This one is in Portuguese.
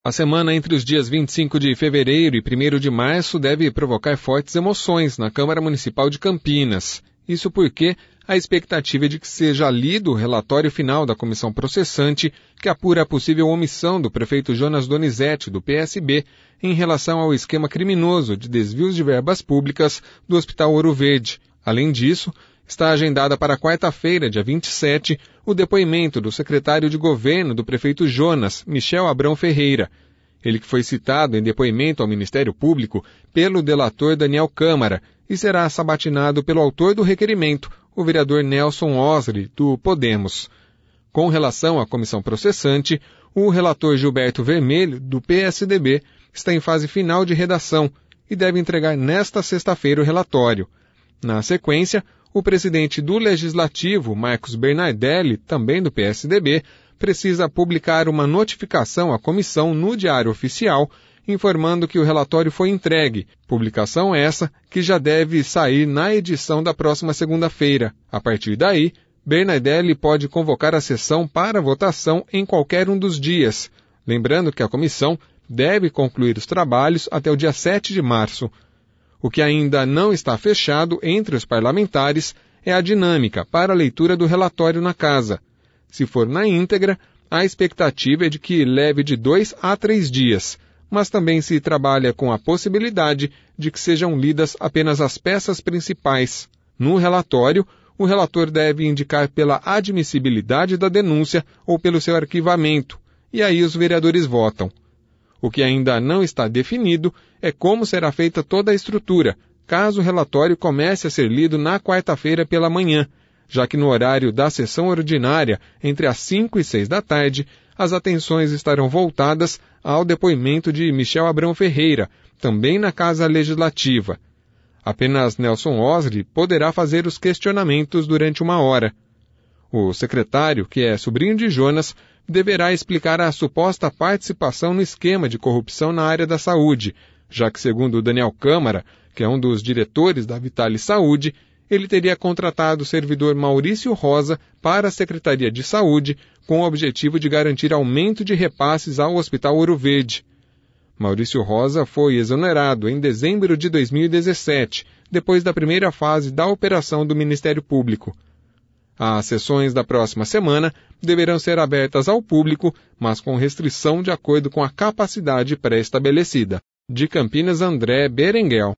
A semana entre os dias 25 de fevereiro e 1º de março deve provocar fortes emoções na Câmara Municipal de Campinas. Isso porque a expectativa é de que seja lido o relatório final da comissão processante que apura a possível omissão do prefeito Jonas Donizete, do PSB, em relação ao esquema criminoso de desvios de verbas públicas do Hospital Ouro Verde. Além disso, está agendada para quarta-feira, dia 27, o depoimento do secretário de governo do prefeito Jonas, Michel Abrão Ferreira. Ele que foi citado em depoimento ao Ministério Público pelo delator Daniel Câmara e será sabatinado pelo autor do requerimento, o vereador Nelson Osri, do Podemos. Com relação à comissão processante, o relator Gilberto Vermelho, do PSDB, está em fase final de redação e deve entregar nesta sexta-feira o relatório. Na sequência, o presidente do Legislativo, Marcos Bernardelli, também do PSDB, precisa publicar uma notificação à comissão no Diário Oficial, informando que o relatório foi entregue, publicação essa que já deve sair na edição da próxima segunda-feira. A partir daí, Bernardelli pode convocar a sessão para votação em qualquer um dos dias, lembrando que a comissão deve concluir os trabalhos até o dia 7 de março. O que ainda não está fechado entre os parlamentares é a dinâmica para a leitura do relatório na casa. Se for na íntegra, a expectativa é de que leve de 2 a 3 dias, mas também se trabalha com a possibilidade de que sejam lidas apenas as peças principais. No relatório, o relator deve indicar pela admissibilidade da denúncia ou pelo seu arquivamento, e aí os vereadores votam. O que ainda não está definido é como será feita toda a estrutura, caso o relatório comece a ser lido na quarta-feira pela manhã, já que no horário da sessão ordinária, entre as 5 e 6 da tarde, as atenções estarão voltadas ao depoimento de Michel Abrão Ferreira, também na Casa Legislativa. Apenas Nelson Osri poderá fazer os questionamentos durante 1 hora. O secretário, que é sobrinho de Jonas, deverá explicar a suposta participação no esquema de corrupção na área da saúde, já que, segundo Daniel Câmara, que é um dos diretores da Vitale Saúde, ele teria contratado o servidor Maurício Rosa para a Secretaria de Saúde com o objetivo de garantir aumento de repasses ao Hospital Ouro Verde. Maurício Rosa foi exonerado em dezembro de 2017, depois da primeira fase da operação do Ministério Público. As sessões da próxima semana deverão ser abertas ao público, mas com restrição de acordo com a capacidade pré-estabelecida. De Campinas, André Berenguel.